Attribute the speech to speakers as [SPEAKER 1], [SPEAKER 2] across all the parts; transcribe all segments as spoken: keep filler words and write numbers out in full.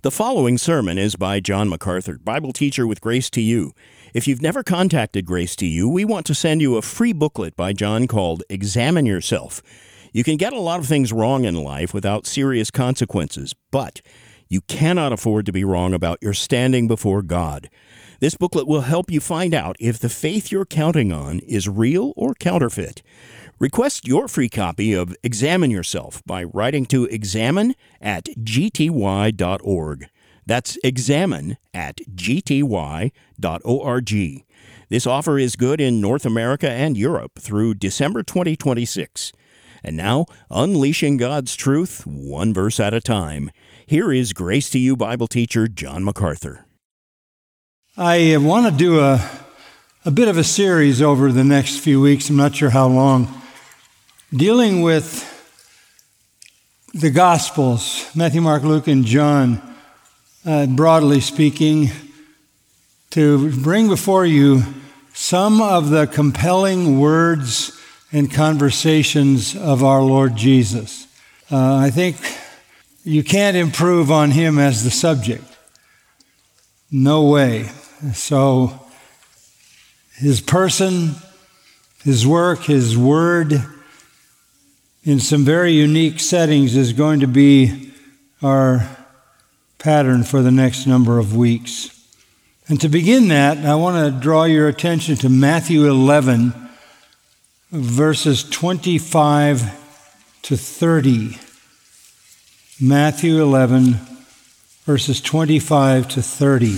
[SPEAKER 1] The following sermon is by John MacArthur, Bible teacher with Grace to You. If you've never contacted Grace to You, we want to send you a free booklet by John called Examine Yourself. You can get a lot of things wrong in life without serious consequences, but you cannot afford to be wrong about your standing before God. This booklet will help you find out if the faith you're counting on is real or counterfeit. Request your free copy of Examine Yourself by writing to examine at g t y dot org. That's examine at g t y dot org. This offer is good in North America and Europe through December twenty twenty-six. And now, unleashing God's truth, one verse at a time. Here is Grace to You Bible teacher John MacArthur.
[SPEAKER 2] I want to do a, a bit of a series over the next few weeks, I'm not sure how long, dealing with the Gospels, Matthew, Mark, Luke, and John, uh, broadly speaking, to bring before you some of the compelling words and conversations of our Lord Jesus. Uh, I think you can't improve on him as the subject. No way. So his person, his work, his word, in some very unique settings is going to be our pattern for the next number of weeks. And to begin that, I want to draw your attention to Matthew eleven, verses twenty-five to thirty. Matthew eleven, verses twenty-five to thirty.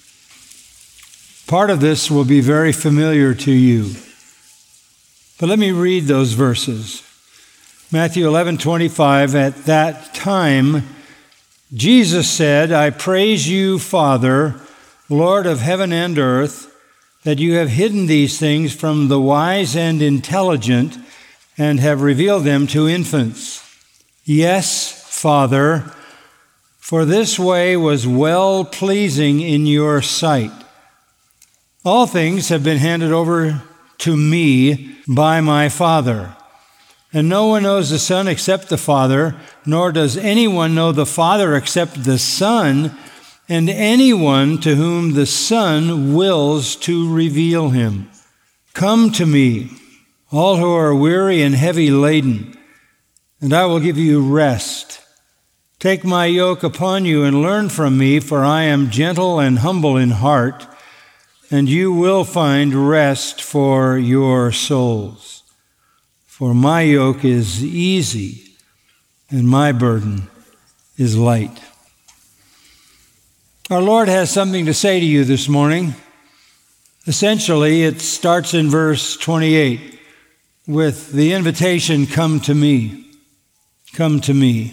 [SPEAKER 2] Part of this will be very familiar to you. But let me read those verses. Matthew eleven twenty-five, at that time, Jesus said, I praise you, Father, Lord of heaven and earth, that you have hidden these things from the wise and intelligent and have revealed them to infants. Yes, Father, for this way was well-pleasing in your sight. All things have been handed over to me by my Father. And no one knows the Son except the Father, nor does anyone know the Father except the Son, and anyone to whom the Son wills to reveal him. Come to me, all who are weary and heavy laden, and I will give you rest. Take my yoke upon you and learn from me, for I am gentle and humble in heart, and you will find rest for your souls. For my yoke is easy, and my burden is light. Our Lord has something to say to you this morning. Essentially, it starts in verse twenty-eight with the invitation, come to me, come to me.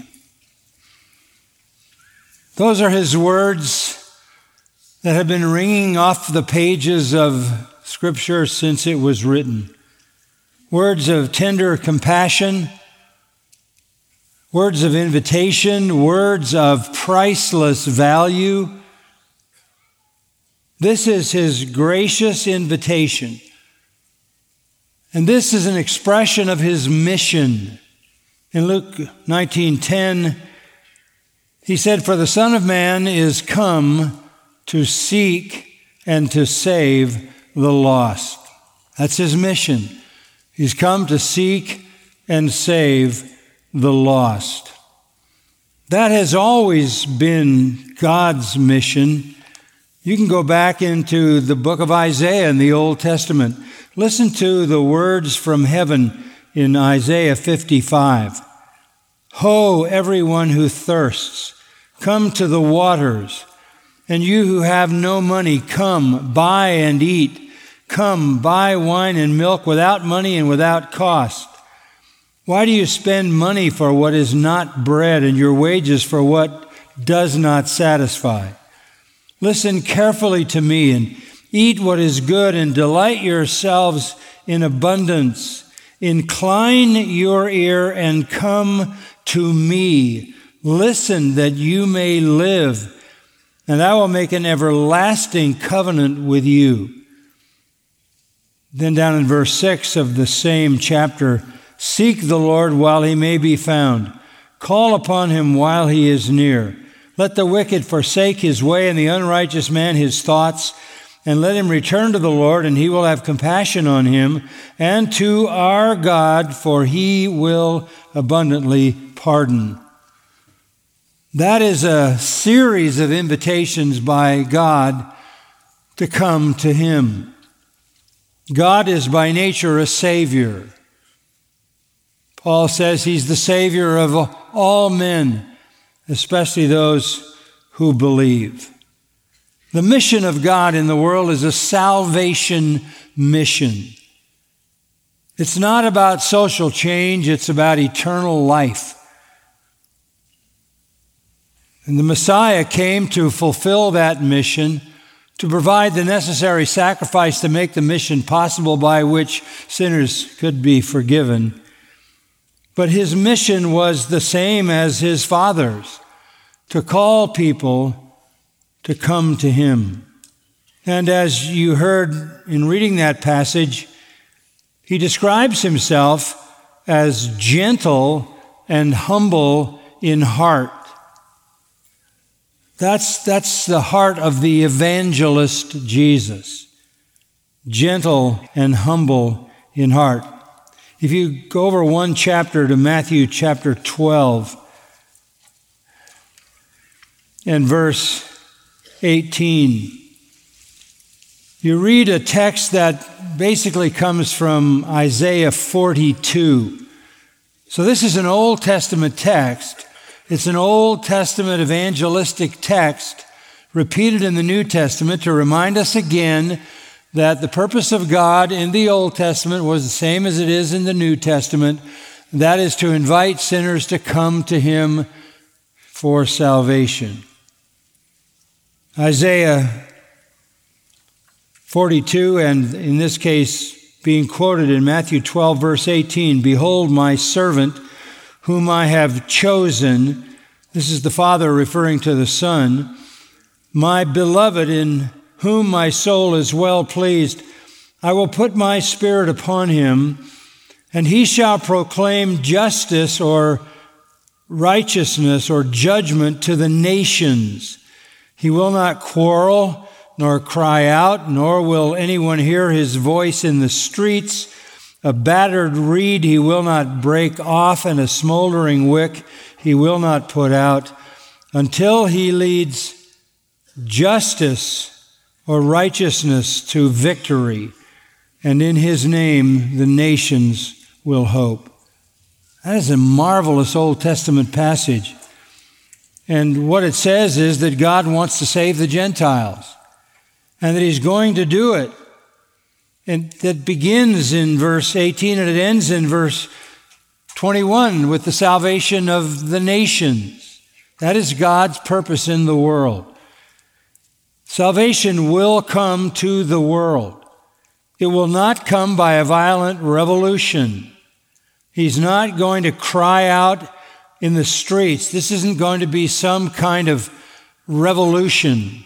[SPEAKER 2] Those are his words that have been ringing off the pages of Scripture since it was written. Words of tender compassion, words of invitation, words of priceless value. This is his gracious invitation. And this is an expression of his mission. In Luke nineteen ten, he said, for the Son of Man is come to seek and to save the lost. That's his mission. He's come to seek and save the lost. That has always been God's mission. You can go back into the book of Isaiah in the Old Testament. Listen to the words from heaven in Isaiah fifty-five. Ho, everyone who thirsts, come to the waters. And you who have no money, come, buy and eat. Come, buy wine and milk without money and without cost. Why do you spend money for what is not bread and your wages for what does not satisfy? Listen carefully to me and eat what is good and delight yourselves in abundance. Incline your ear and come to me. Listen that you may live, and I will make an everlasting covenant with you. Then down in verse six of the same chapter, seek the Lord while he may be found. Call upon him while he is near. Let the wicked forsake his way, and the unrighteous man his thoughts, and let him return to the Lord, and he will have compassion on him, and to our God, for he will abundantly pardon. That is a series of invitations by God to come to him. God is by nature a Savior. Paul says he's the Savior of all men, especially those who believe. The mission of God in the world is a salvation mission. It's not about social change, it's about eternal life. And the Messiah came to fulfill that mission, to provide the necessary sacrifice to make the mission possible by which sinners could be forgiven. But his mission was the same as his Father's, to call people to come to him. And as you heard in reading that passage, he describes himself as gentle and humble in heart. That's, that's the heart of the evangelist Jesus, gentle and humble in heart. If you go over one chapter to Matthew chapter twelve and verse eighteen, you read a text that basically comes from Isaiah forty-two. So this is an Old Testament text. It's an Old Testament evangelistic text repeated in the New Testament to remind us again that the purpose of God in the Old Testament was the same as it is in the New Testament. That is to invite sinners to come to him for salvation. Isaiah forty-two, and in this case being quoted in Matthew twelve, verse eighteen, "Behold my servant, whom I have chosen," this is the Father referring to the Son, "my beloved in whom my soul is well pleased. I will put my Spirit upon him, and he shall proclaim justice," or righteousness, or judgment, "to the nations. He will not quarrel, nor cry out, nor will anyone hear his voice in the streets. A battered reed he will not break off, and a smoldering wick he will not put out, until he leads justice or righteousness to victory, and in his name the nations will hope." That is a marvelous Old Testament passage. And what it says is that God wants to save the Gentiles, and that he's going to do it. And that begins in verse eighteen and it ends in verse twenty-one with the salvation of the nations. That is God's purpose in the world. Salvation will come to the world. It will not come by a violent revolution. He's not going to cry out in the streets. This isn't going to be some kind of revolution.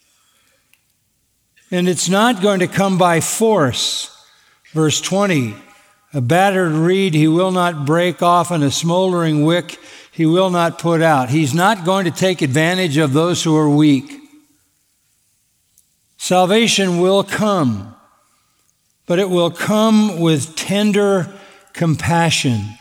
[SPEAKER 2] And it's not going to come by force. Verse twenty, "A battered reed he will not break off, and a smoldering wick he will not put out." He's not going to take advantage of those who are weak. Salvation will come, but it will come with tender compassion.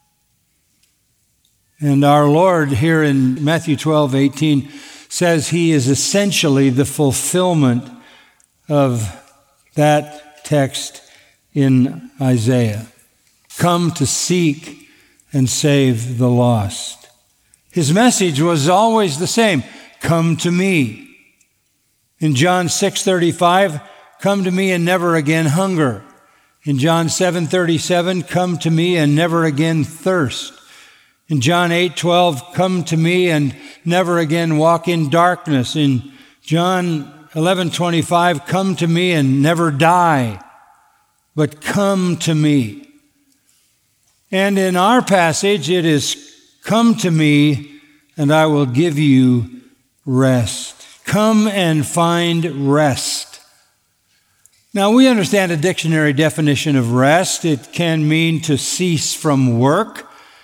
[SPEAKER 2] And our Lord here in Matthew twelve eighteen says he is essentially the fulfillment of that text in Isaiah. Come to seek and save the lost. His message was always the same: come to me. In John six thirty-five, come to me and never again hunger. In John seven thirty-seven, come to me and never again thirst. In John eight twelve, come to me and never again walk in darkness. In John eleven twenty-five, come to me and never die, but come to me. And in our passage, it is, come to me and I will give you rest. Come and find rest. Now, we understand a dictionary definition of rest. It can mean to cease from work.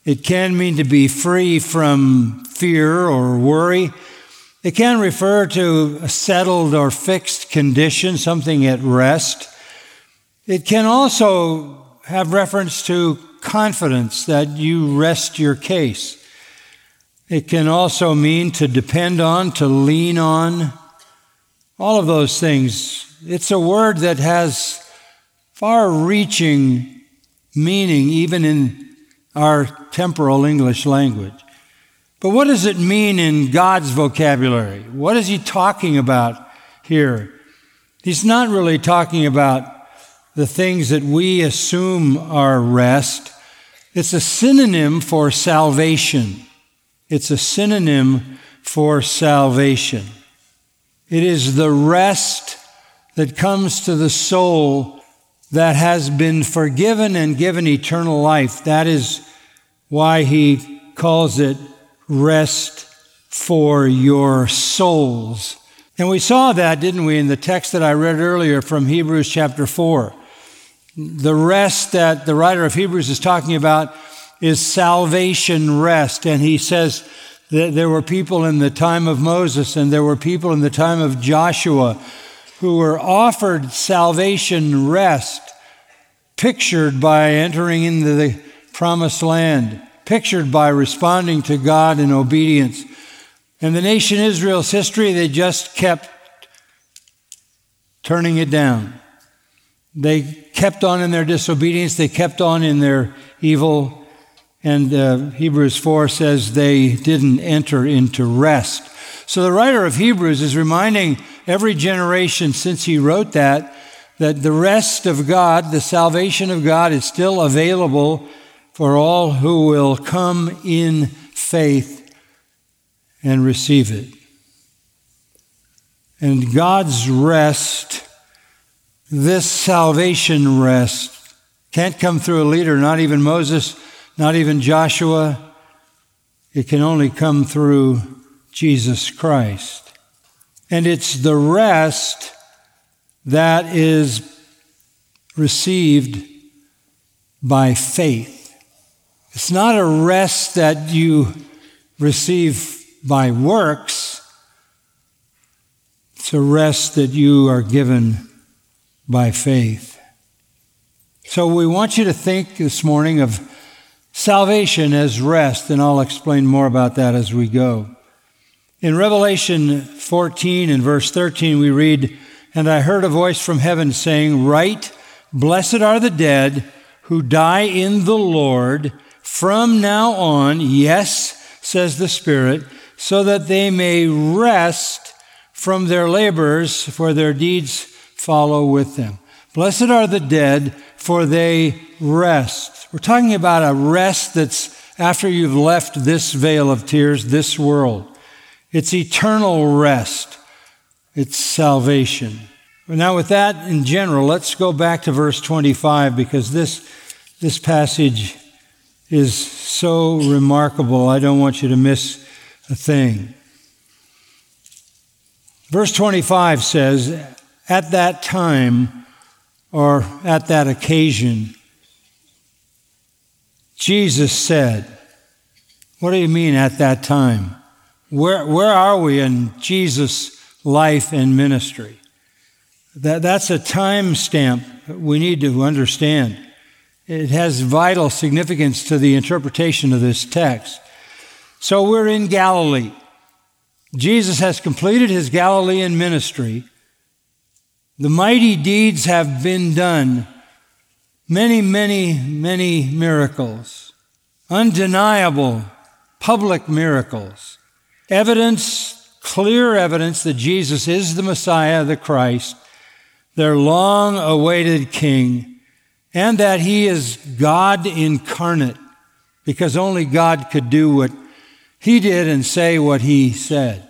[SPEAKER 2] It can mean to be free from fear or worry. It can refer to a settled or fixed condition, something at rest. It can also have reference to confidence, that you rest your case. It can also mean to depend on, to lean on, all of those things. It's a word that has far-reaching meaning, even in our temporal English language. But what does it mean in God's vocabulary? What is he talking about here? He's not really talking about the things that we assume are rest. It's a synonym for salvation. It's a synonym for salvation. It is the rest that comes to the soul that has been forgiven and given eternal life. That is why he calls it rest for your souls. And we saw that, didn't we, in the text that I read earlier from Hebrews chapter four. The rest that the writer of Hebrews is talking about is salvation rest. And he says that there were people in the time of Moses and there were people in the time of Joshua who were offered salvation rest, pictured by entering into the promised land, pictured by responding to God in obedience. And the nation Israel's history, they just kept turning it down. They kept on in their disobedience. They kept on in their evil. And uh, Hebrews four says they didn't enter into rest. So the writer of Hebrews is reminding every generation since he wrote that, that the rest of God, the salvation of God, is still available for all who will come in faith and receive it. And God's rest, this salvation rest, can't come through a leader, not even Moses, not even Joshua. It can only come through Jesus Christ. And it's the rest that is received by faith. It's not a rest that you receive by works. It's a rest that you are given by faith. So we want you to think this morning of salvation as rest, and I'll explain more about that as we go. In Revelation fourteen and verse thirteen, we read, "And I heard a voice from heaven saying, 'Write, blessed are the dead who die in the Lord from now on, yes, says the Spirit, so that they may rest from their labors, for their deeds follow with them.'" Blessed are the dead, for they rest. We're talking about a rest that's after you've left this vale of tears, this world. It's eternal rest. It's salvation. Now with that in general, let's go back to verse twenty-five, because this, this passage is so remarkable. I don't want you to miss a thing. Verse twenty-five says, "At that time," or at that occasion, Jesus said. What do you mean at that time? Where, where are we in Jesus' life and ministry? That, that's a time stamp we need to understand. It has vital significance to the interpretation of this text. So we're in Galilee. Jesus has completed his Galilean ministry. The mighty deeds have been done. Many, many, many miracles. Undeniable public miracles. Evidence, clear evidence that Jesus is the Messiah, the Christ, their long-awaited King, and that he is God incarnate, because only God could do what he did and say what he said.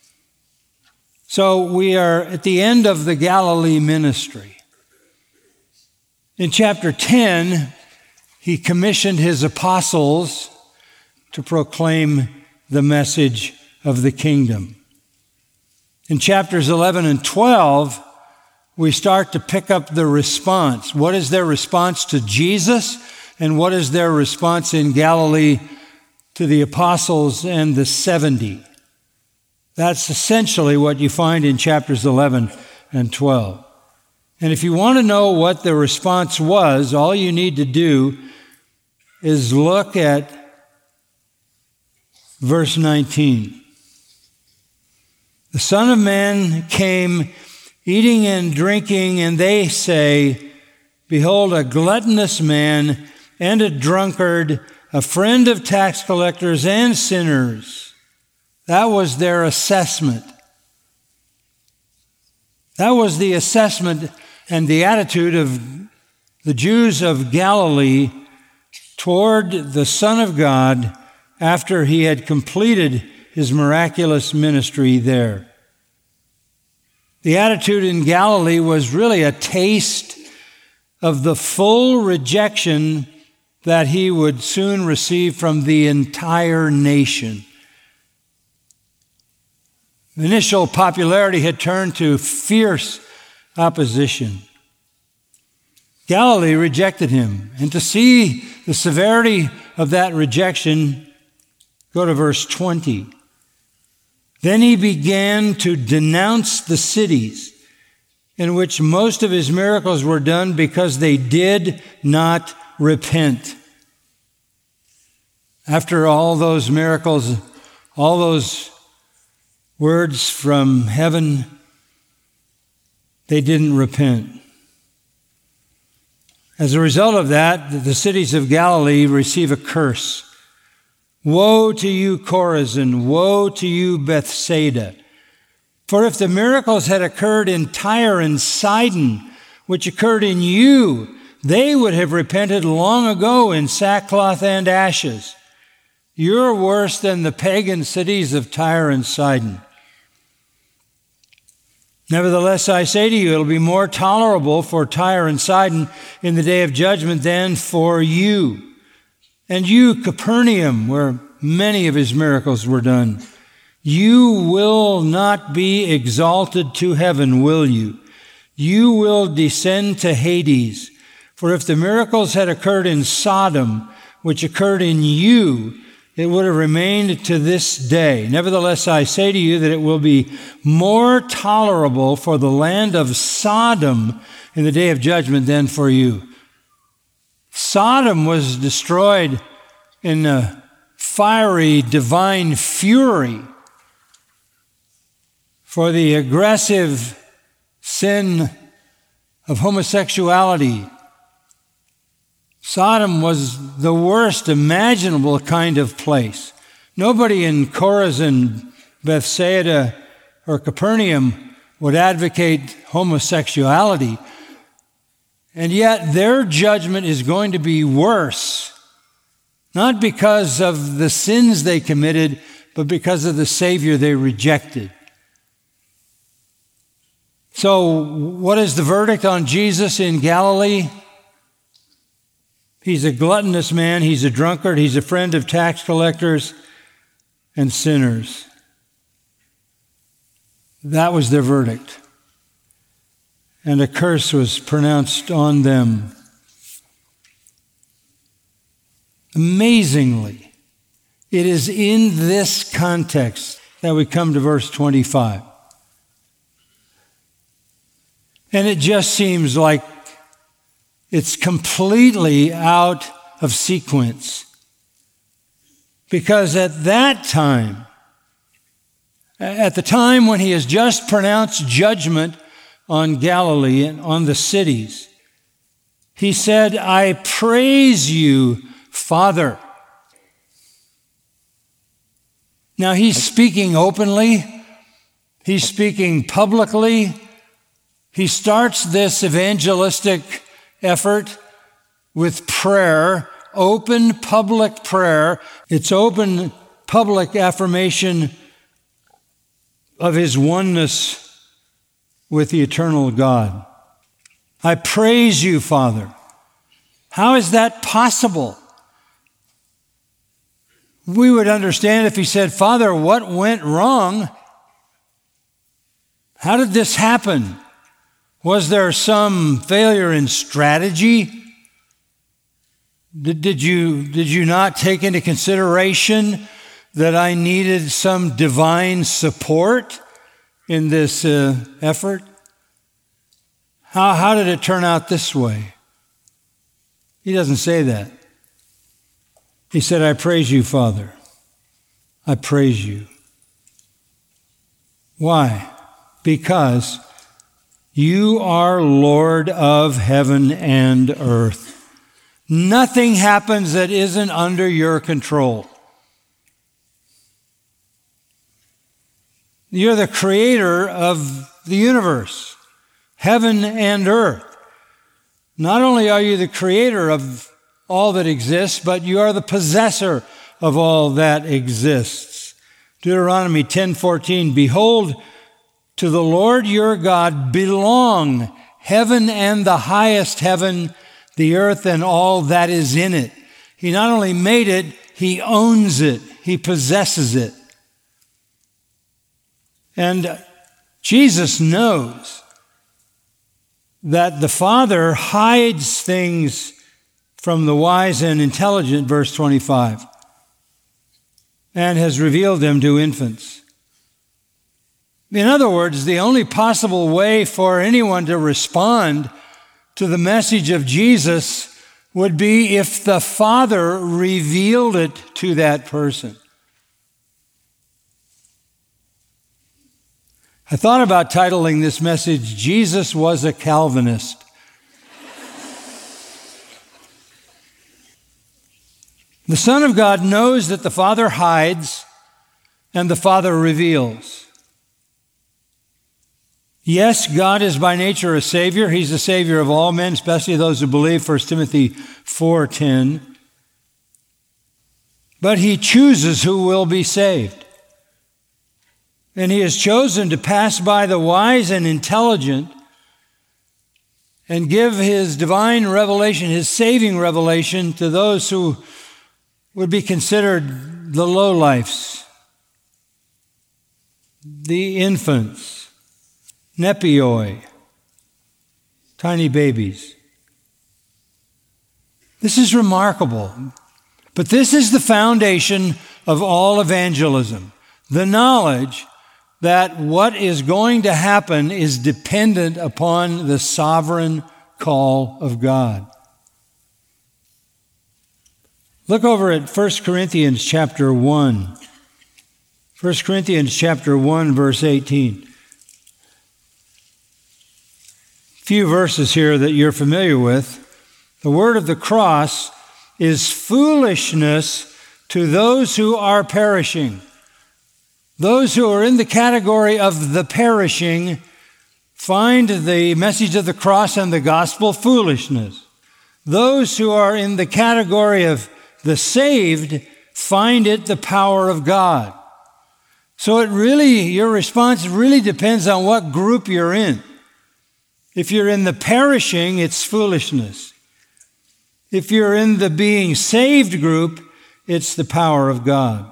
[SPEAKER 2] So we are at the end of the Galilee ministry. In chapter ten, he commissioned his apostles to proclaim the message of the kingdom. In chapters eleven and twelve, we start to pick up the response. What is their response to Jesus? and what is their response in Galilee to the apostles and the seventy. That's essentially what you find in chapters eleven and twelve. And if you want to know what the response was, all you need to do is look at verse nineteen. The Son of Man came eating and drinking, and they say, behold, a gluttonous man and a drunkard, a friend of tax collectors and sinners. That was their assessment. That was the assessment and the attitude of the Jews of Galilee toward the Son of God after he had completed his miraculous ministry there. The attitude in Galilee was really a taste of the full rejection that he would soon receive from the entire nation. Initial popularity had turned to fierce opposition. Galilee rejected him, and to see the severity of that rejection, go to verse twenty. Then he began to denounce the cities in which most of his miracles were done because they did not repent. After all those miracles, all those words from heaven, they didn't repent. As a result of that, the cities of Galilee receive a curse. Woe to you, Chorazin! Woe to you, Bethsaida! For if the miracles had occurred in Tyre and Sidon, which occurred in you, they would have repented long ago in sackcloth and ashes. You're worse than the pagan cities of Tyre and Sidon. Nevertheless, I say to you, it'll be more tolerable for Tyre and Sidon in the day of judgment than for you. And you, Capernaum, where many of his miracles were done, you will not be exalted to heaven, will you? You will descend to Hades. For if the miracles had occurred in Sodom, which occurred in you, it would have remained to this day. Nevertheless, I say to you that it will be more tolerable for the land of Sodom in the day of judgment than for you. Sodom was destroyed in a fiery divine fury for the aggressive sin of homosexuality. Sodom was the worst imaginable kind of place. Nobody in Chorazin, Bethsaida, or Capernaum would advocate homosexuality. And yet their judgment is going to be worse, not because of the sins they committed, but because of the Savior they rejected. So what is the verdict on Jesus in Galilee? He's a gluttonous man, he's a drunkard, he's a friend of tax collectors and sinners. That was their verdict. And a curse was pronounced on them. Amazingly, it is in this context that we come to verse twenty-five. And it just seems like it's completely out of sequence. Because at that time, at the time when he has just pronounced judgment on Galilee and on the cities, he said, I praise you, Father. Now he's speaking openly. He's speaking publicly. He starts this evangelistic effort with prayer, open public prayer. It's open public affirmation of his oneness with the eternal God. I praise you, Father. How is that possible? We would understand if he said, Father, what went wrong? How did this happen? Was there some failure in strategy? Did, did you, did you not take into consideration that I needed some divine support in this uh, effort? How, how did it turn out this way? He doesn't say that. He said, I praise you, Father. I praise you. Why? Because you are Lord of heaven and earth. Nothing happens that isn't under your control. You're the creator of the universe, heaven and earth. Not only are you the creator of all that exists, but you are the possessor of all that exists. Deuteronomy ten fourteen, behold, to the Lord your God belong heaven and the highest heaven, the earth and all that is in it. He not only made it, he owns it. He possesses it. And Jesus knows that the Father hides things from the wise and intelligent, verse twenty-five, and has revealed them to infants. In other words, the only possible way for anyone to respond to the message of Jesus would be if the Father revealed it to that person. I thought about titling this message, Jesus Was a Calvinist. The Son of God knows that the Father hides and the Father reveals. Yes, God is by nature a Savior. He's the Savior of all men, especially those who believe, First Timothy four ten. But He chooses who will be saved. And He has chosen to pass by the wise and intelligent and give His divine revelation, His saving revelation, to those who would be considered the lowlifes, the infants, nepioi, tiny babies. This is remarkable. But this is the foundation of all evangelism, the knowledge that what is going to happen is dependent upon the sovereign call of God. Look over at First Corinthians chapter one. First Corinthians chapter one, verse eighteen. A few verses here that you're familiar with. The word of the cross is foolishness to those who are perishing. Those who are in the category of the perishing find the message of the cross and the gospel foolishness. Those who are in the category of the saved find it the power of God. So it really, your response really depends on what group you're in. If you're in the perishing, it's foolishness. If you're in the being saved group, it's the power of God.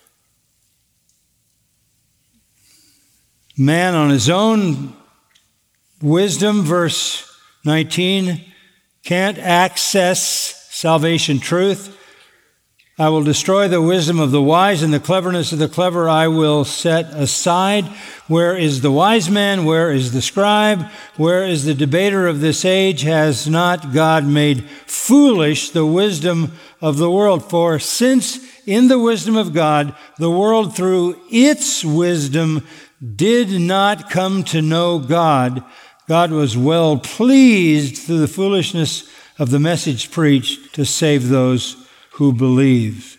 [SPEAKER 2] Man on his own wisdom, verse nineteen, can't access salvation truth. I will destroy the wisdom of the wise, and the cleverness of the clever I will set aside. Where is the wise man? Where is the scribe? Where is the debater of this age? Has not God made foolish the wisdom of the world? For since in the wisdom of God, the world through its wisdom did not come to know God, God was well pleased through the foolishness of the message preached to save those who believe.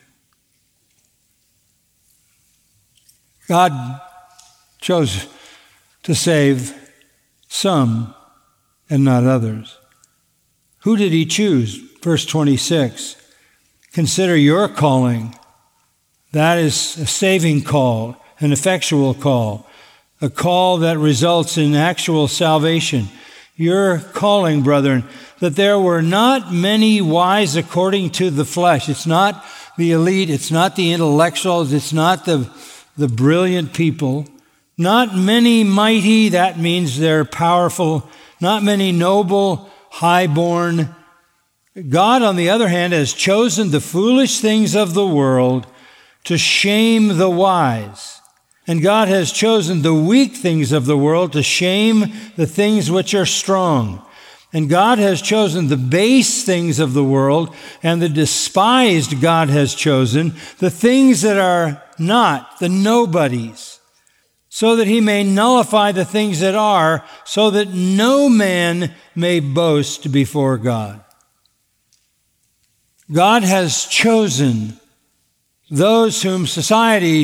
[SPEAKER 2] God chose to save some and not others. Who did He choose? Verse twenty-six. Consider your calling. That is a saving call, an effectual call, a call that results in actual salvation. Your calling, brethren, that there were not many wise according to the flesh. It's not the elite. It's not the intellectuals. It's not the, the brilliant people. Not many mighty. That means they're powerful. Not many noble, high-born. God, on the other hand, has chosen the foolish things of the world to shame the wise. And God has chosen the weak things of the world to shame the things which are strong. And God has chosen the base things of the world, and the despised God has chosen, the things that are not, the nobodies, so that he may nullify the things that are, so that no man may boast before God. God has chosen those whom society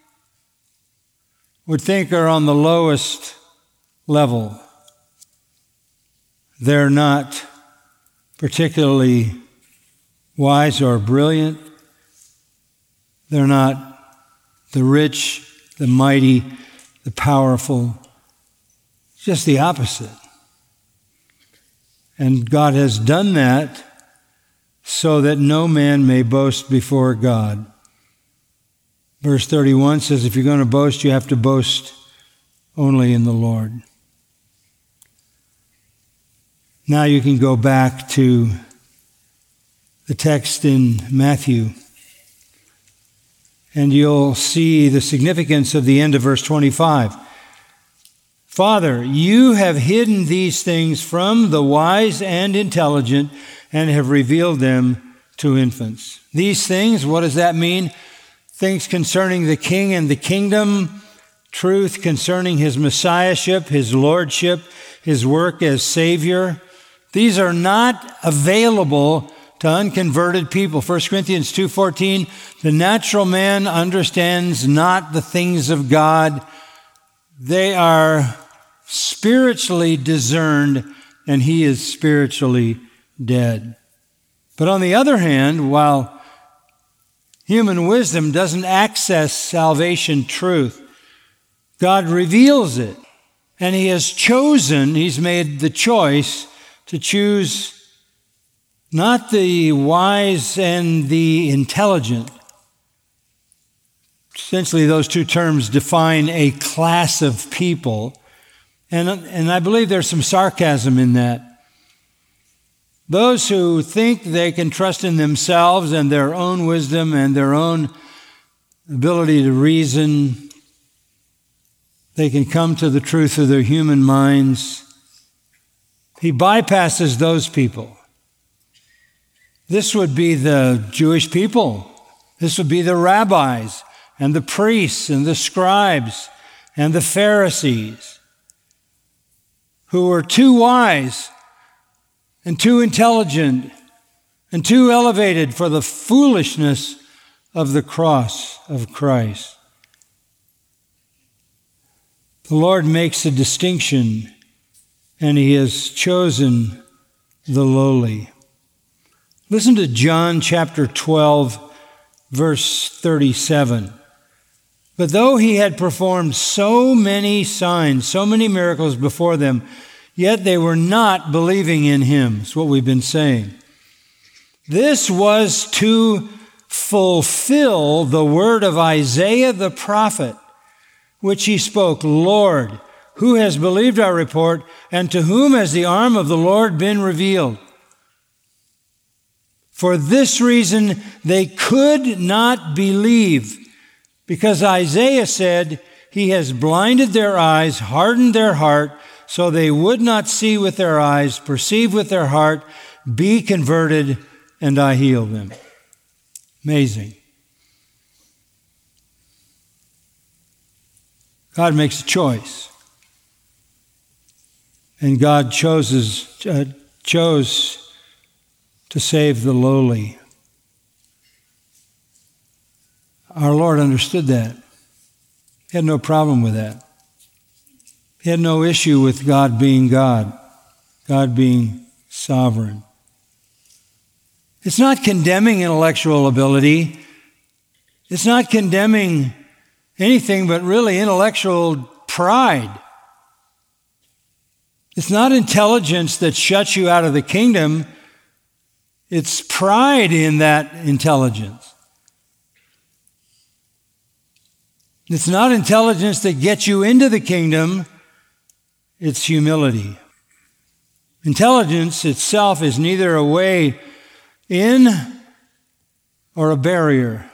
[SPEAKER 2] would think are on the lowest level. They're not particularly wise or brilliant. They're not the rich, the mighty, the powerful. Just the opposite. And God has done that so that no man may boast before God. Verse thirty-one says, if you're going to boast, you have to boast only in the Lord. Now you can go back to the text in Matthew, and you'll see the significance of the end of verse twenty-five. Father, you have hidden these things from the wise and intelligent and have revealed them to infants. These things, what does that mean? Things concerning the king and the kingdom, truth concerning his messiahship, his lordship, his work as Savior. These are not available to unconverted people. First Corinthians two fourteen, the natural man understands not the things of God. They are spiritually discerned, and he is spiritually dead. But on the other hand, while human wisdom doesn't access salvation truth, God reveals it. And he has chosen, he's made the choice to choose not the wise and the intelligent. Essentially, those two terms define a class of people. And, and I believe there's some sarcasm in that. Those who think they can trust in themselves and their own wisdom and their own ability to reason, they can come to the truth of their human minds. He bypasses those people. This would be the Jewish people. This would be the rabbis and the priests and the scribes and the Pharisees, who were too wise and too intelligent and too elevated for the foolishness of the cross of Christ. The Lord makes a distinction, and he has chosen the lowly. Listen to John chapter twelve, verse thirty-seven. But though he had performed so many signs, so many miracles before them, yet they were not believing in him. That's what we've been saying. This was to fulfill the word of Isaiah the prophet, which he spoke, Lord, who has believed our report, and to whom has the arm of the Lord been revealed? For this reason they could not believe, because Isaiah said, he has blinded their eyes, hardened their heart, so they would not see with their eyes, perceive with their heart, be converted, and I heal them. Amazing. God makes a choice. And God chooses, uh, chose to save the lowly. Our Lord understood that. He had no problem with that. He had no issue with God being God, God being sovereign. It's not condemning intellectual ability. It's not condemning anything but really intellectual pride. It's not intelligence that shuts you out of the kingdom. It's pride in that intelligence. It's not intelligence that gets you into the kingdom. It's humility. Intelligence itself is neither a way in or a barrier.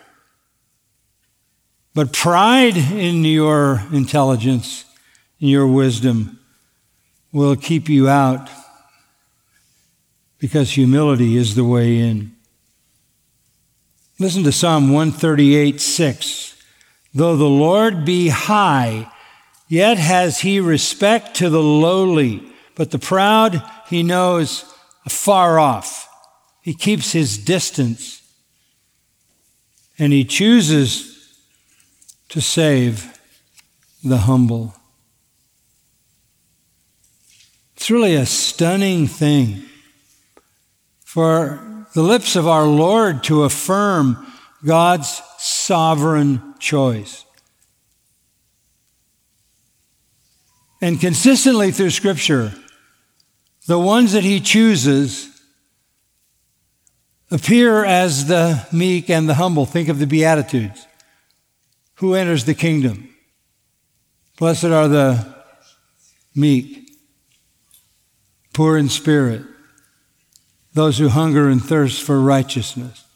[SPEAKER 2] But pride in your intelligence, in your wisdom, will keep you out, because humility is the way in. Listen to Psalm one thirty-eight, six. Though the Lord be high, yet has he respect to the lowly, but the proud he knows afar off. He keeps his distance, and he chooses to save the humble. It's really a stunning thing for the lips of our Lord to affirm God's sovereign choice. And consistently through Scripture, the ones that he chooses appear as the meek and the humble. Think of the Beatitudes. Who enters the kingdom? Blessed are the meek, poor in spirit, those who hunger and thirst for righteousness.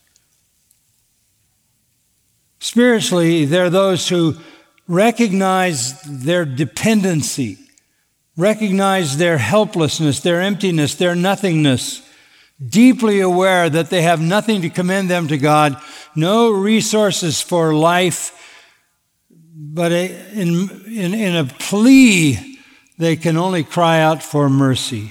[SPEAKER 2] Spiritually, they're those who recognize their dependency, recognize their helplessness, their emptiness, their nothingness, deeply aware that they have nothing to commend them to God, no resources for life, but in, in, in a plea, they can only cry out for mercy.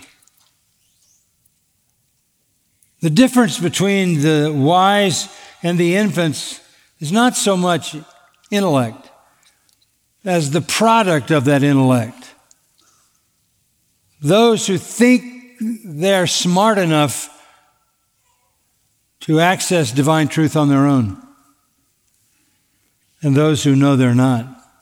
[SPEAKER 2] The difference between the wise and the infants is not so much intellect as the product of that intellect. Those who think they're smart enough to access divine truth on their own, and those who know they're not.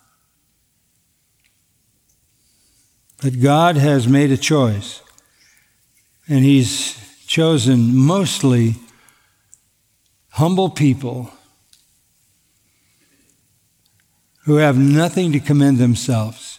[SPEAKER 2] But God has made a choice, and he's chosen mostly humble people who have nothing to commend themselves.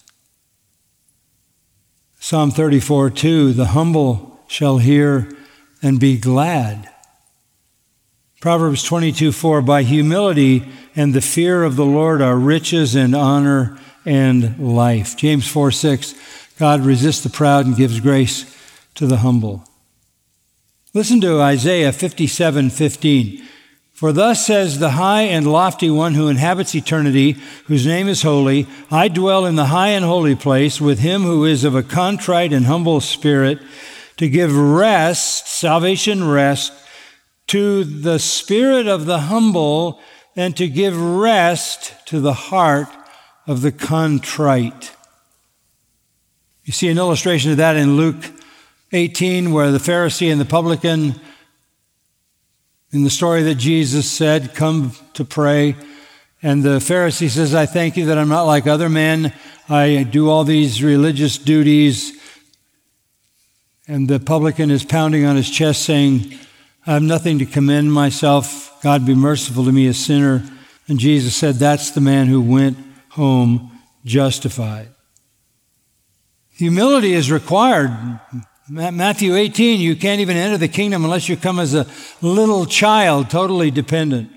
[SPEAKER 2] Psalm thirty-four, two, the humble shall hear and be glad. Proverbs twenty-two, four, by humility and the fear of the Lord are riches and honor and life. James four, six, God resists the proud and gives grace to the humble. Listen to Isaiah fifty-seven, fifteen. For thus says the high and lofty one who inhabits eternity, whose name is holy, I dwell in the high and holy place with him who is of a contrite and humble spirit, to give rest, salvation rest, to the spirit of the humble, and to give rest to the heart of the contrite. You see an illustration of that in Luke eighteen, where the Pharisee and the publican, in the story that Jesus said, come to pray. And the Pharisee says, I thank you that I'm not like other men. I do all these religious duties. And the publican is pounding on his chest saying, I have nothing to commend myself. God be merciful to me, a sinner. And Jesus said, that's the man who went home justified. Humility is required. Matthew eighteen, you can't even enter the kingdom unless you come as a little child, totally dependent.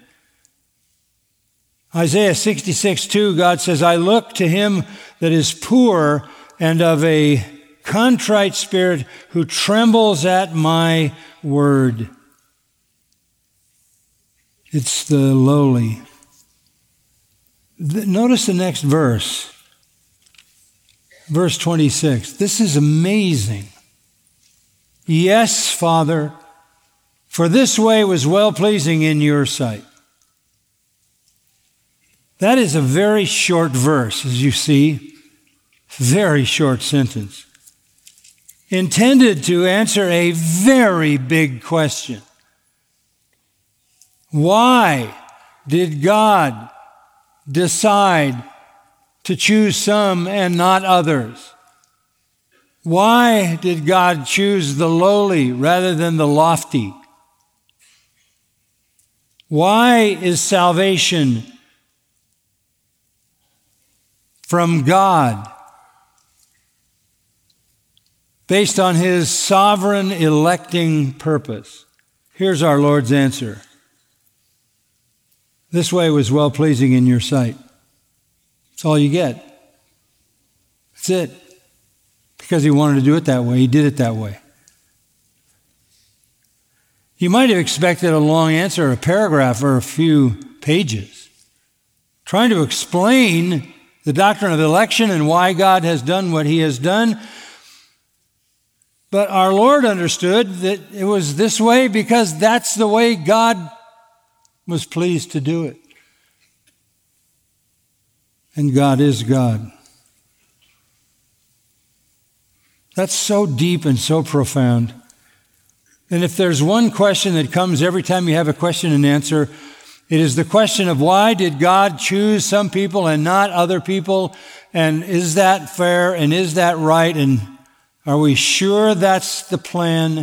[SPEAKER 2] Isaiah sixty-six, two, God says, I look to him that is poor and of a contrite spirit, who trembles at my word. It's the lowly. Notice the next verse. Verse twenty-six. This is amazing. Yes, Father, for this way was well-pleasing in your sight. That is a very short verse, as you see. Very short sentence. Intended to answer a very big question. Why did God decide to choose some and not others? Why did God choose the lowly rather than the lofty? Why is salvation from God based on his sovereign electing purpose? Here's our Lord's answer. This way was well-pleasing in your sight. That's all you get. That's it. Because he wanted to do it that way, he did it that way. You might have expected a long answer, a paragraph, or a few pages, trying to explain the doctrine of election and why God has done what he has done. But our Lord understood that it was this way because that's the way God was pleased to do it. And God is God. That's so deep and so profound. And if there's one question that comes every time you have a question and answer, it is the question of why did God choose some people and not other people? And is that fair? And is that right? And are we sure that's the plan?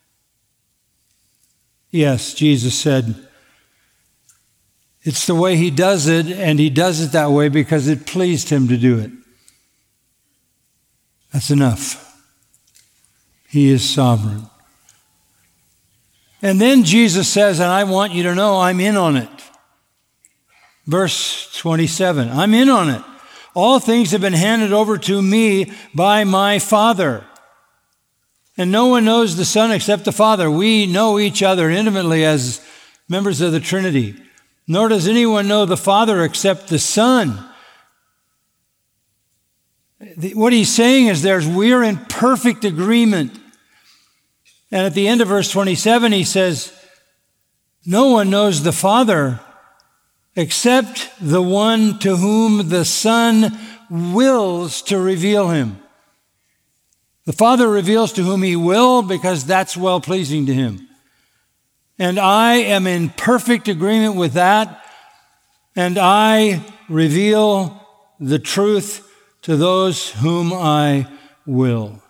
[SPEAKER 2] Yes, Jesus said, it's the way he does it, and he does it that way because it pleased him to do it. That's enough. He is sovereign. And then Jesus says, and I want you to know I'm in on it. Verse twenty-seven, I'm in on it. All things have been handed over to me by my Father. And no one knows the Son except the Father. We know each other intimately as members of the Trinity. Nor does anyone know the Father except the Son. What he's saying is there's we're in perfect agreement. And at the end of verse twenty-seven, he says, no one knows the Father except the one to whom the Son wills to reveal him. The Father reveals to whom he will because that's well-pleasing to him. And I am in perfect agreement with that, and I reveal the truth to those whom I will.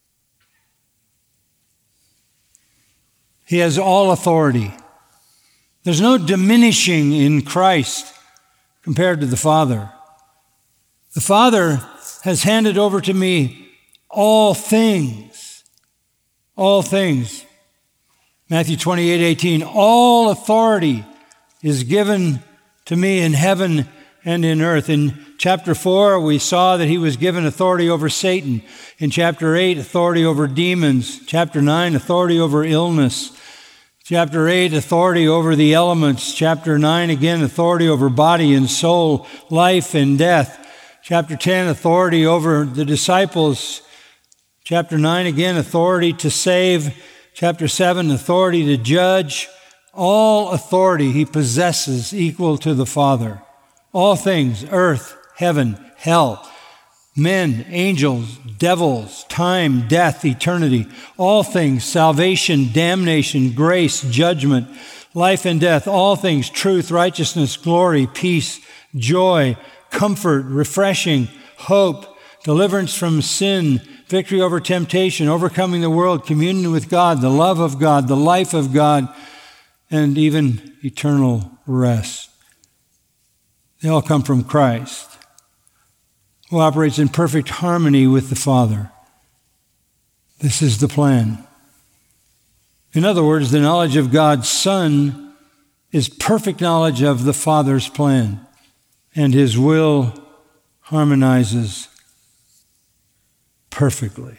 [SPEAKER 2] He has all authority. There's no diminishing in Christ compared to the Father. The Father has handed over to me all things. All things. Matthew twenty-eight eighteen, all authority is given to me in heaven and in earth. In chapter four, we saw that he was given authority over Satan. In chapter eight, authority over demons. Chapter nine, authority over illness. Chapter eight, authority over the elements. Chapter nine, again, authority over body and soul, life and death. Chapter ten, authority over the disciples. Chapter nine, again, authority to save. Chapter seven, authority to judge. All authority he possesses equal to the Father. All things, earth, heaven, hell, men, angels, devils, time, death, eternity. All things, salvation, damnation, grace, judgment, life and death. All things, truth, righteousness, glory, peace, joy, comfort, refreshing, hope, deliverance from sin, victory over temptation, overcoming the world, communion with God, the love of God, the life of God, and even eternal rest. They all come from Christ, who operates in perfect harmony with the Father. This is the plan. In other words, the knowledge of God's Son is perfect knowledge of the Father's plan, and his will harmonizes perfectly.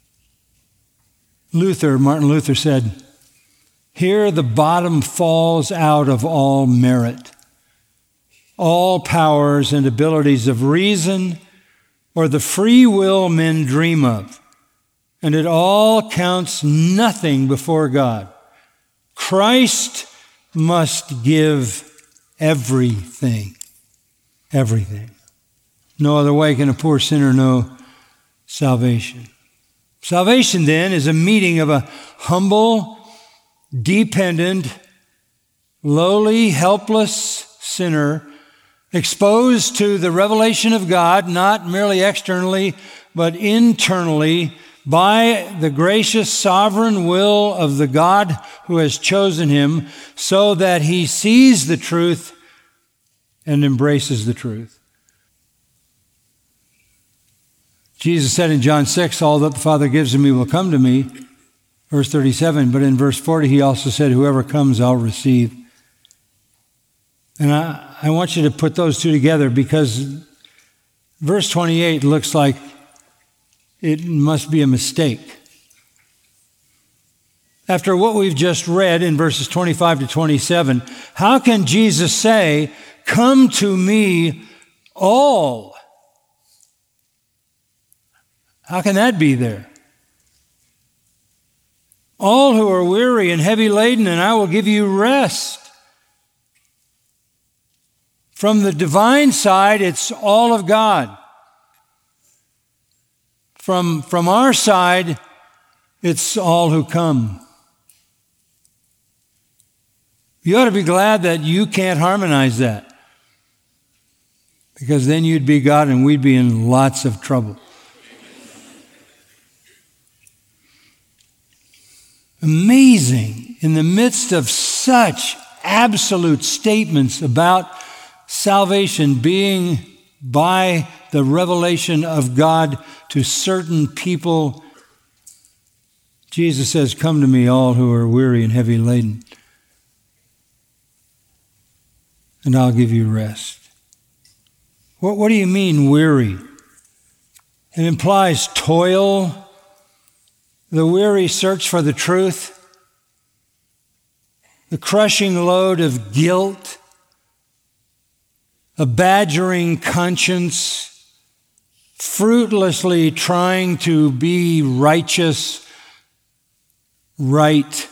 [SPEAKER 2] Luther, Martin Luther said, here the bottom falls out of all merit, all powers and abilities of reason, or the free will men dream of, and it all counts nothing before God. Christ must give everything, everything. No other way can a poor sinner know salvation. Salvation, then, is a meeting of a humble, dependent, lowly, helpless sinner exposed to the revelation of God, not merely externally, but internally, by the gracious sovereign will of the God who has chosen him, so that he sees the truth and embraces the truth. Jesus said in John six, all that the Father gives to me will come to me, verse thirty-seven, but in verse forty he also said, whoever comes I'll receive. And I, I want you to put those two together because verse twenty-eight looks like it must be a mistake. After what we've just read in verses twenty-five to twenty-seven, how can Jesus say, come to me all? How can that be there? All who are weary and heavy laden, and I will give you rest. From the divine side, it's all of God. From, from our side, it's all who come. You ought to be glad that you can't harmonize that, because then you'd be God and we'd be in lots of trouble. Amazing, in the midst of such absolute statements about salvation being by the revelation of God to certain people, Jesus says, come to me, all who are weary and heavy laden, and I'll give you rest. What, what do you mean, weary? It implies toil, the weary search for the truth, the crushing load of guilt, a badgering conscience, fruitlessly trying to be righteous, right,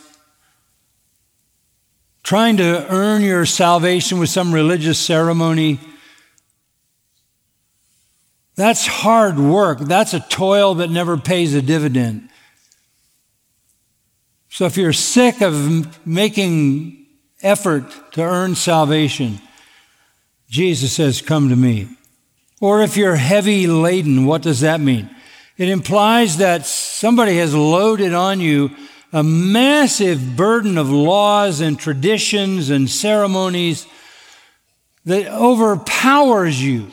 [SPEAKER 2] trying to earn your salvation with some religious ceremony. That's hard work. That's a toil that never pays a dividend. So if you're sick of making effort to earn salvation, Jesus says, come to me. Or if you're heavy laden, what does that mean? It implies that somebody has loaded on you a massive burden of laws and traditions and ceremonies that overpowers you.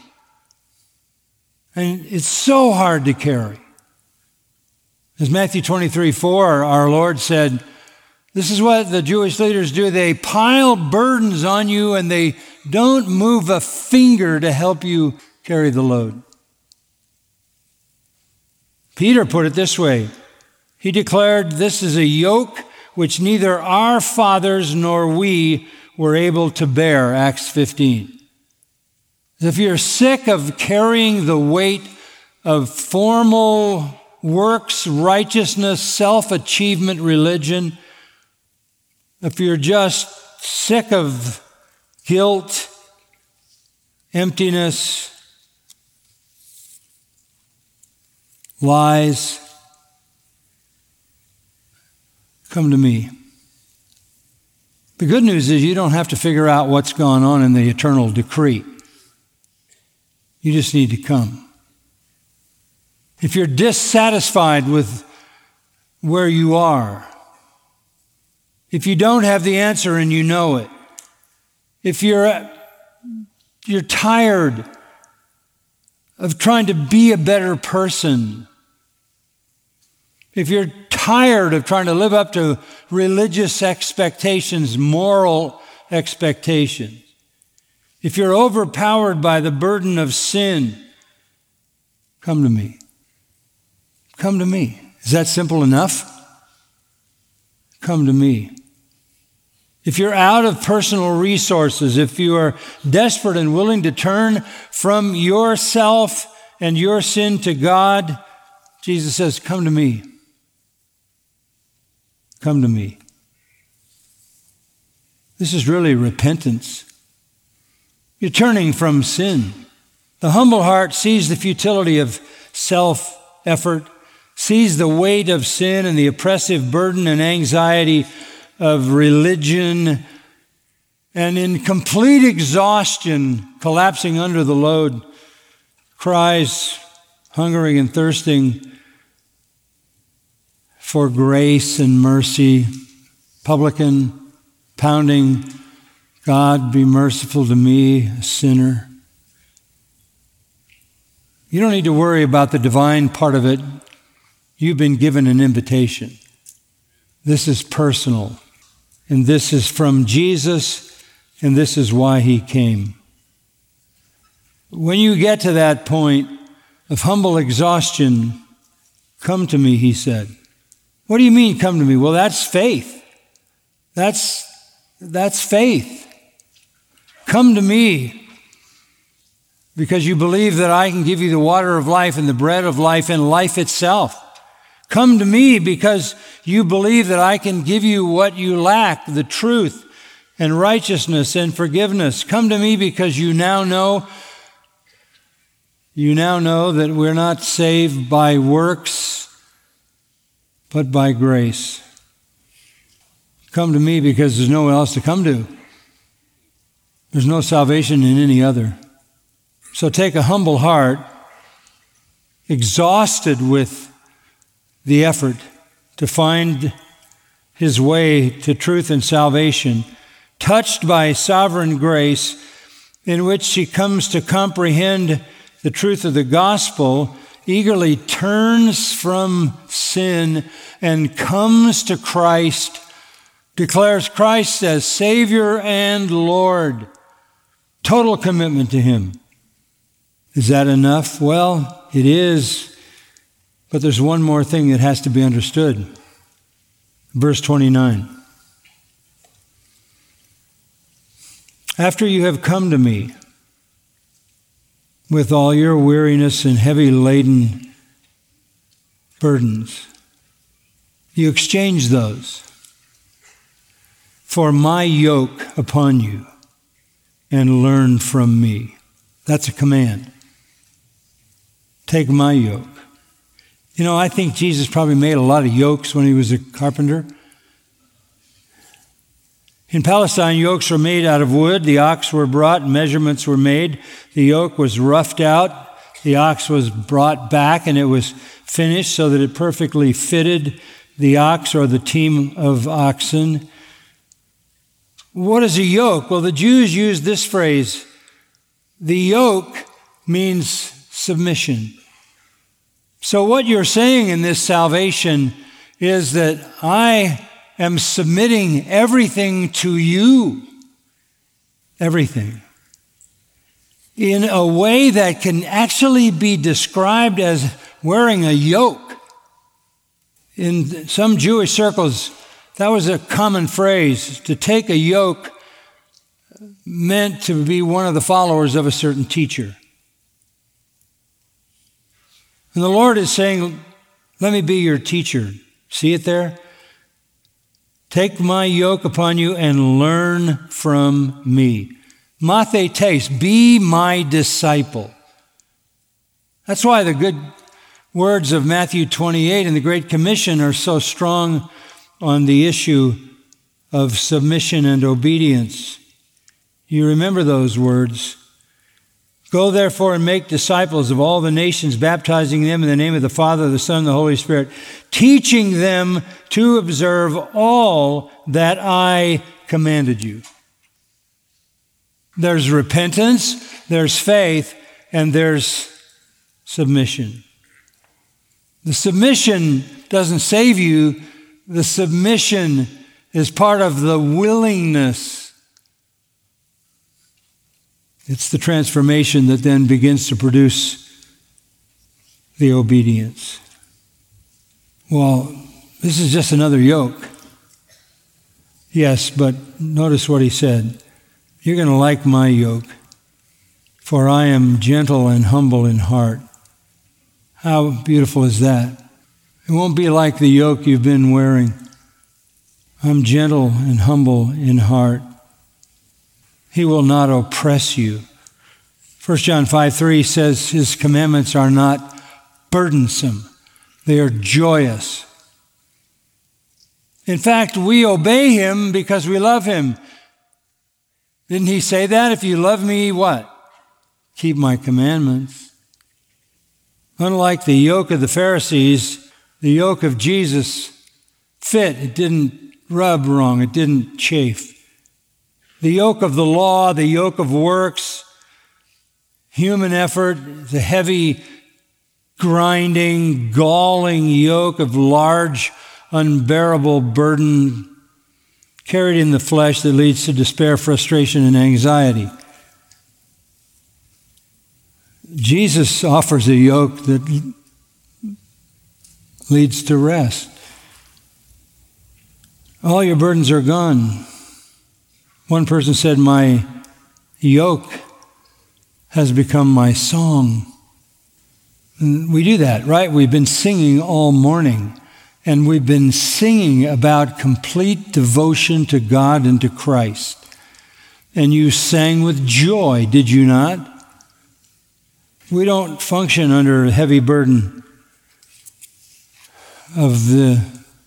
[SPEAKER 2] And it's so hard to carry. As Matthew twenty-three four, our Lord said, this is what the Jewish leaders do. They pile burdens on you and they don't move a finger to help you carry the load. Peter put it this way. He declared, this is a yoke which neither our fathers nor we were able to bear, Acts fifteen. If you're sick of carrying the weight of formal works, righteousness, self-achievement religion, if you're just sick of guilt, emptiness, lies, come to me. The good news is you don't have to figure out what's gone on in the eternal decree. You just need to come. If you're dissatisfied with where you are, if you don't have the answer and you know it, if you're, you're tired of trying to be a better person, if you're tired of trying to live up to religious expectations, moral expectations, if you're overpowered by the burden of sin, come to me. Come to me. Is that simple enough? Come to me. If you're out of personal resources, if you are desperate and willing to turn from yourself and your sin to God, Jesus says, come to me. Come to me. This is really repentance. You're turning from sin. The humble heart sees the futility of self-effort, sees the weight of sin and the oppressive burden and anxiety of religion, and in complete exhaustion, collapsing under the load, cries, hungering and thirsting for grace and mercy, publican, pounding, God, be merciful to me, a sinner. You don't need to worry about the divine part of it. You've been given an invitation. This is personal. And this is from Jesus, and this is why he came. When you get to that point of humble exhaustion, come to me, he said. What do you mean, come to me? Well, that's faith. That's, that's faith. Come to me because you believe that I can give you the water of life and the bread of life and life itself. Come to me because you believe that I can give you what you lack, the truth and righteousness and forgiveness. Come to me because you now know, you now know that we're not saved by works, but by grace. Come to me because there's no one else to come to. There's no salvation in any other. So take a humble heart, exhausted with the effort to find his way to truth and salvation, touched by sovereign grace in which he comes to comprehend the truth of the gospel, eagerly turns from sin and comes to Christ, declares Christ as Savior and Lord. Total commitment to him. Is that enough? Well, it is, but there's one more thing that has to be understood. Verse twenty-nine. After you have come to me with all your weariness and heavy laden burdens, you exchange those for my yoke upon you and learn from me. That's a command. Take my yoke. You know, I think Jesus probably made a lot of yokes when he was a carpenter. In Palestine, yokes were made out of wood. The ox were brought, measurements were made. The yoke was roughed out. The ox was brought back, and it was finished so that it perfectly fitted the ox or the team of oxen. What is a yoke? Well, the Jews used this phrase. The yoke means submission. So what you're saying in this salvation is that I am submitting everything to you. Everything. In a way that can actually be described as wearing a yoke. In some Jewish circles, that was a common phrase. To take a yoke meant to be one of the followers of a certain teacher. And the Lord is saying, let me be your teacher. See it there? Take my yoke upon you and learn from me. Mathetes, be my disciple. That's why the good words of Matthew twenty-eight and the Great Commission are so strong on the issue of submission and obedience. You remember those words. Go therefore and make disciples of all the nations, baptizing them in the name of the Father, the Son, and the Holy Spirit, teaching them to observe all that I commanded you. There's repentance, there's faith, and there's submission. The submission doesn't save you. The submission is part of the willingness. It's the transformation that then begins to produce the obedience. Well, this is just another yoke. Yes, but notice what he said. You're going to like my yoke, for I am gentle and humble in heart. How beautiful is that? It won't be like the yoke you've been wearing. I'm gentle and humble in heart. He will not oppress you. First John five three says his commandments are not burdensome. They are joyous. In fact, we obey him because we love him. Didn't he say that? If you love me, what? Keep my commandments. Unlike the yoke of the Pharisees, the yoke of Jesus fit. It didn't rub wrong. It didn't chafe. The yoke of the law, the yoke of works, human effort, the heavy, grinding, galling yoke of large unbearable burden carried in the flesh that leads to despair, frustration, and anxiety. Jesus offers a yoke that leads to rest. All your burdens are gone. One person said, my yoke has become my song. And we do that, right? We've been singing all morning, and we've been singing about complete devotion to God and to Christ. And you sang with joy, did you not? We don't function under a heavy burden of the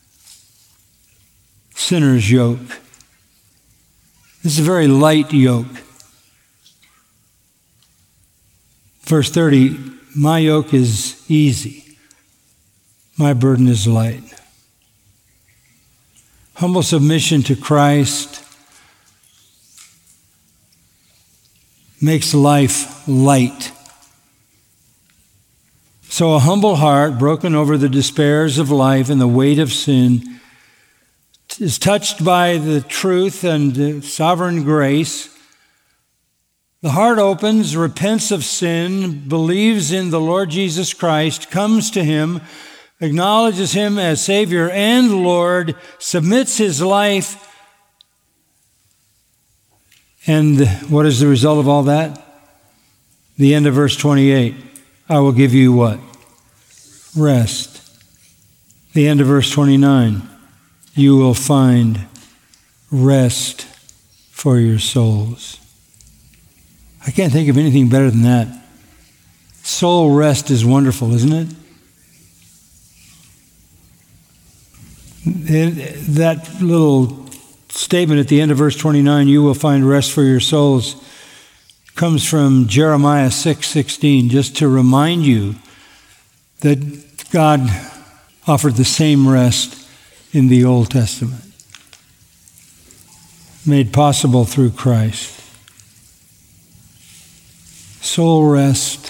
[SPEAKER 2] sinner's yoke. This is a very light yoke. Verse thirty, my yoke is easy, my burden is light. Humble submission to Christ makes life light. So a humble heart, broken over the despairs of life and the weight of sin, is touched by the truth and the sovereign grace. The heart opens, repents of sin, believes in the Lord Jesus Christ, comes to Him, acknowledges Him as Savior and Lord, submits his life. And what is the result of all that? The end of verse twenty-eight. I will give you what? Rest. The end of verse twenty-nine. You will find rest for your souls. I can't think of anything better than that. Soul rest is wonderful, isn't it? it that little statement at the end of verse twenty-nine, you will find rest for your souls, comes from Jeremiah six sixteen, just to remind you that God offered the same rest in the Old Testament, made possible through Christ. Soul rest,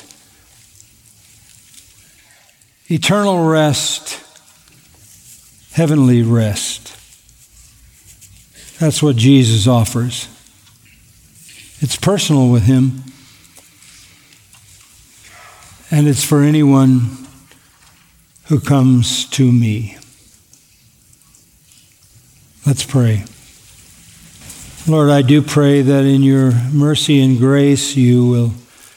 [SPEAKER 2] eternal rest, heavenly rest. That's what Jesus offers. It's personal with Him, and it's for anyone who comes to me. Let's pray. Lord, I do pray that in your mercy and grace you will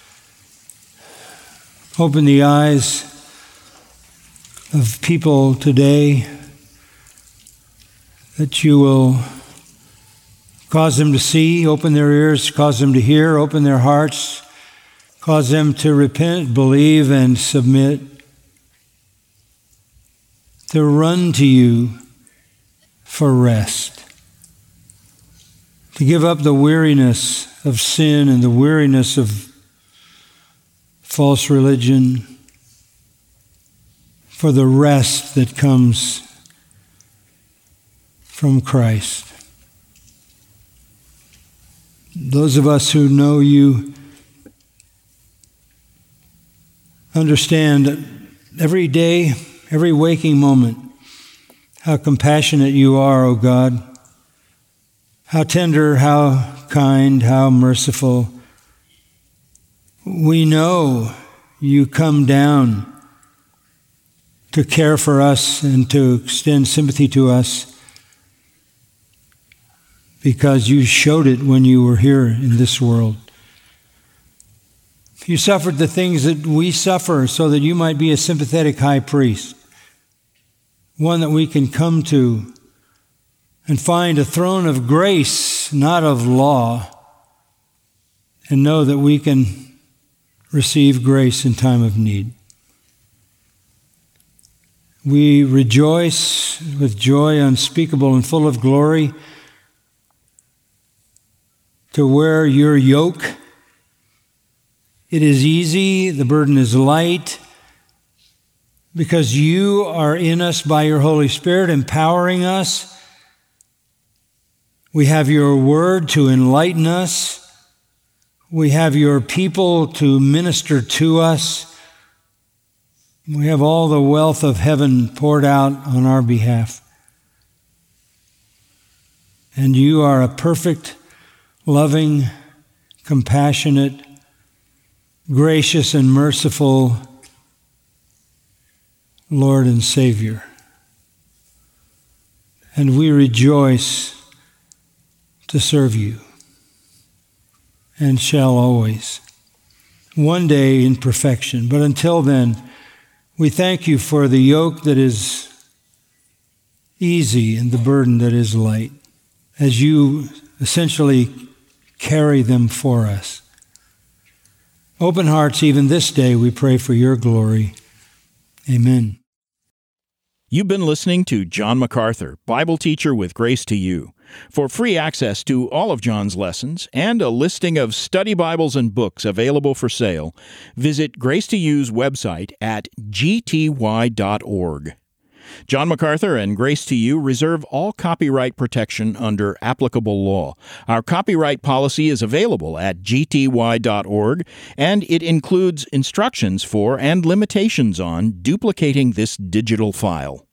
[SPEAKER 2] open the eyes of people today, that you will cause them to see, open their ears, cause them to hear, open their hearts, cause them to repent, believe, and submit, to run to you for rest, to give up the weariness of sin and the weariness of false religion for the rest that comes from Christ. Those of us who know you understand every day, every waking moment, how compassionate you are, O God, how tender, how kind, how merciful. We know you come down to care for us and to extend sympathy to us because you showed it when you were here in this world. You suffered the things that we suffer so that you might be a sympathetic high priest, one that we can come to and find a throne of grace, not of law, and know that we can receive grace in time of need. We rejoice with joy unspeakable and full of glory to wear your yoke. It is easy, the burden is light, because you are in us by your Holy Spirit, empowering us. We have your word to enlighten us. We have your people to minister to us. We have all the wealth of heaven poured out on our behalf. And you are a perfect, loving, compassionate, gracious, and merciful Lord and Savior. And we rejoice to serve you, and shall always, one day in perfection. But until then, we thank you for the yoke that is easy and the burden that is light, as you essentially carry them for us. Open hearts even this day, we pray for your glory. Amen.
[SPEAKER 1] You've been listening to John MacArthur, Bible teacher with Grace to You. For free access to all of John's lessons and a listing of study Bibles and books available for sale, visit Grace to You's website at g t y dot org. John MacArthur and Grace to You reserve all copyright protection under applicable law. Our copyright policy is available at g t y dot org, and it includes instructions for and limitations on duplicating this digital file.